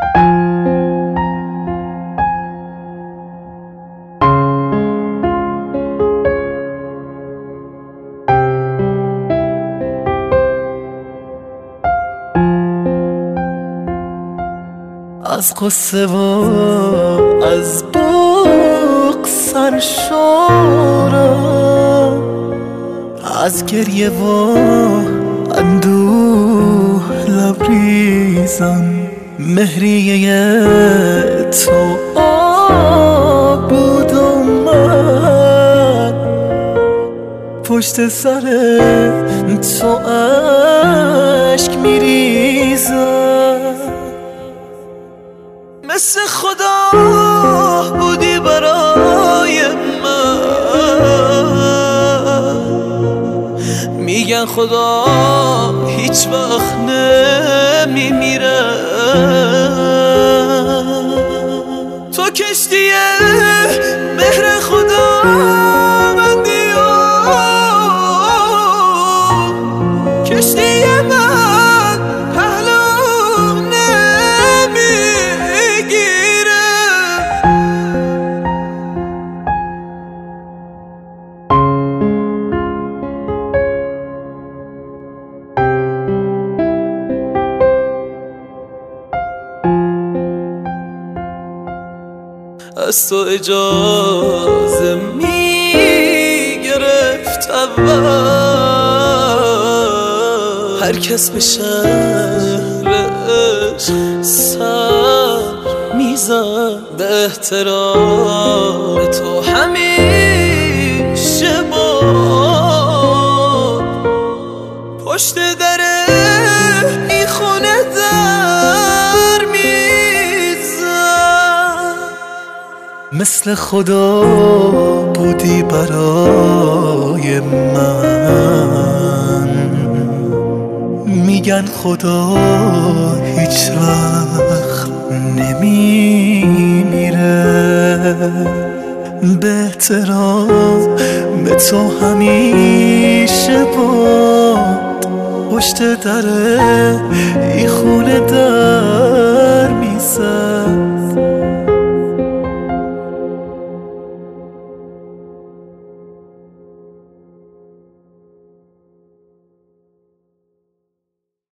از قصه و از بغض سرشارم، از گریه و اندوه لبریزم. مهریه تو آب بود و من پشت سر تو اشک میریزم. مثل خدا بودی برای من، میگن خدا هیچ وقت نمیمیره. تو کشتی مهر خدا بندی و کشتی من پهلو نمیگیره. از تو اجازه میگرفت اول، هر کس به شهرش سر میزد. به احترام تو همیشه باد پشت در این خونه در میزد. مثل خدا بودی برای من، میگن خدا هیچ وقت نمیمیره. به احترام به تو همیشه باد پشت در این خونه در میزد.